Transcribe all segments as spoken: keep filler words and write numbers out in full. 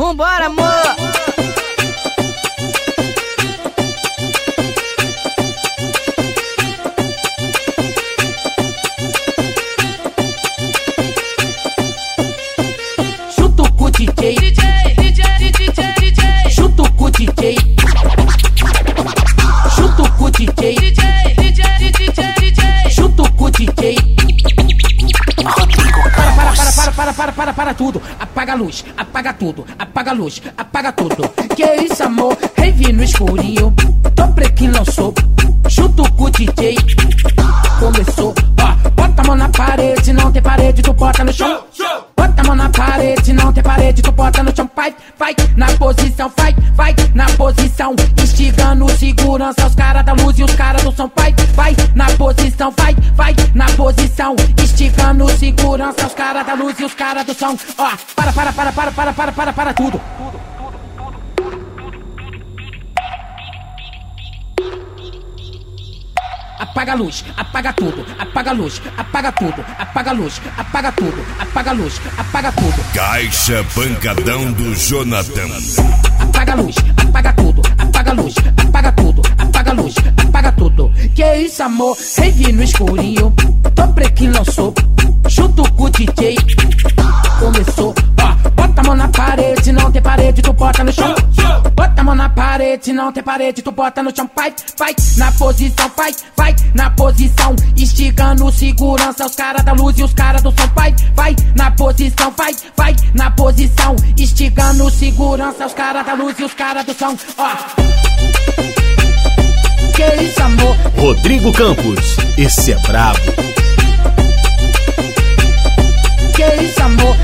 Vambora, amor. Chuto com o D J, D J, D J, D J, D J. Chuto com o D J, chuto com o D J, D J, D J, D J, D J. Chuto com o D J. Para, para, para, para, para, para, para, para tudo. Apaga a luz, apaga tudo, apaga a luz, apaga tudo. Que isso, amor? Rave no escurinho. Dobre que lançou. Chuto com o D J. Começou, ó. Bota a mão na parede, não tem parede, tu bota no chão. Bota a mão na parede, não tem parede, tu bota no chão. Vai, vai, na posição, vai, vai, na posição. Instigando segurança, os caras da luz e os caras do som. Vai, vai, na posição, vai, vai, na posição. Instigando segurança, os caras da luz e os caras do som. Ó, para, para, para, para, para, para, para, para tudo. Apaga a luz, apaga tudo, apaga a luz, apaga tudo, apaga a luz, apaga tudo, apaga a luz, apaga tudo. Caixa Pancadão do Jonathan. Apaga a luz, apaga tudo, apaga a luz, apaga tudo, apaga a luz, apaga tudo. Que isso, amor? Rave no escurinho. Dobre que lançou. Chuto com o D J. Começou, ó. Bota a mão na parede, não tem parede, tu bota no chão. Bota a mão na parede, não tem parede, tu bota no chão. Vai, vai, na posição, vai, vai, na posição. Instigando segurança, os caras da luz e os caras do som. Vai, vai, na posição, vai, vai, na posição. Instigando segurança, os caras da luz e os caras do som. Ó. Que isso, amor? Rodrigo Campos, esse é brabo. Que isso, amor?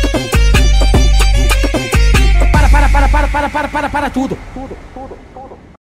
Para, para, para, para, para, para, para, para tudo.